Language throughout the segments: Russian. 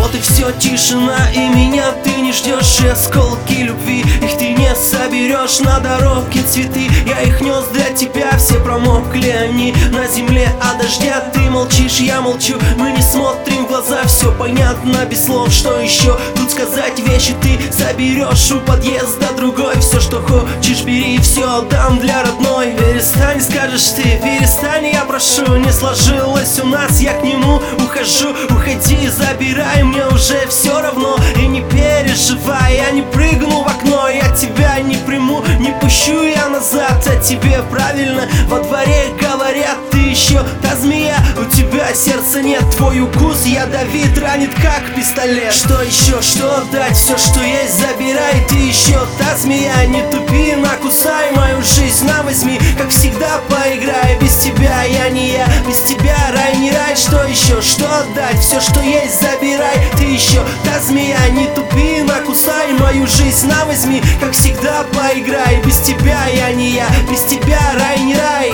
Вот и все, тишина, и меня ты не ждешь. И осколки любви, их ты не соберешь. На дороге цветы, я их нес для тебя. Все промокли они на земле от дождя. Ты молчишь, я молчу, мы не смотрим в глаза. Все понятно без слов, что еще тут сказать? Вещи ты заберешь у подъезда другой. Все, что хочешь, бери, все отдам для родной. Перестань, скажешь ты, перестань, я прошу. Не сложилось у нас, я к нему ухожу. Уходи, забирай, мне уже все равно. И не переживай, я не прыгну в окно. Я тебя не приму, не пущу я назад. А тебе правильно во дворе говорят: ты еще та змея, у тебя сердца нет. Твой укус ядовит, ранит как пистолет. Что еще, что отдать, все, что есть, забирай. Ты еще та змея, не тупи, накусай мою жизнь, на возьми, как всегда поиграй. Без тебя я не я, без тебя рай не рай. Что еще, что отдать, все, что есть, забирай. Ты еще та змея, не тупи, накусай мою жизнь, на возьми, как всегда поиграй. Без тебя я не я, без тебя рай не рай.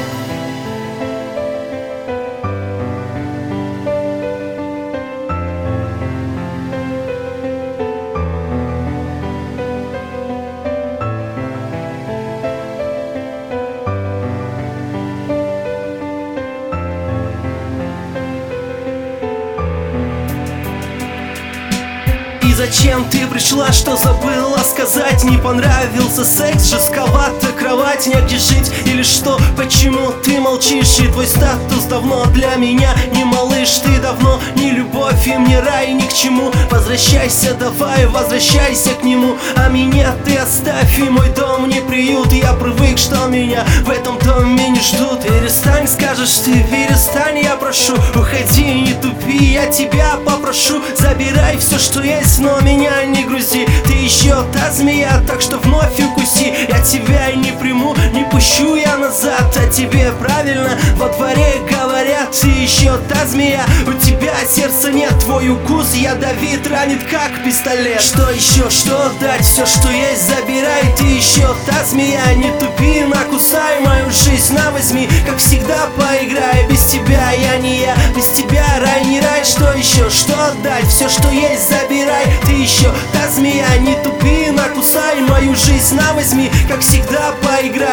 И зачем ты пришла, что забыла сказать? Не понравился секс, жестковата кровать, негде жить или что? Почему ты молчишь? И твой статус давно для меня не малыш. Ты давно не любовь, и мне рай ни к чему. Возвращайся, давай, возвращайся к нему. А меня ты оставь, и мой дом не приют. Я привык, что меня в этом доме не ждут. Перестань, скажешь ты, перестань, я прошу. Уходи, не тупи, я тебя попрошу. Забирай все, что есть, но меня не грузи. Ты еще та змея, так что вновь укуси. Я тебя и не приму, не пущу я назад. А тебе правильно во дворе говорят: ты еще та змея, у тебя сердца нет. Твой укус ядовит, ранит как пистолет. Что еще, что отдать, все, что есть, забирай. Ты еще та змея, не тупи, накусай мою жизнь, на возьми, как всегда поиграй. Без тебя я не я, без тебя рай не рай. Что еще, что отдать, все, что есть, забирай. Ты еще та змея, не тупи, накусай мою жизнь, на возьми, как всегда поиграй.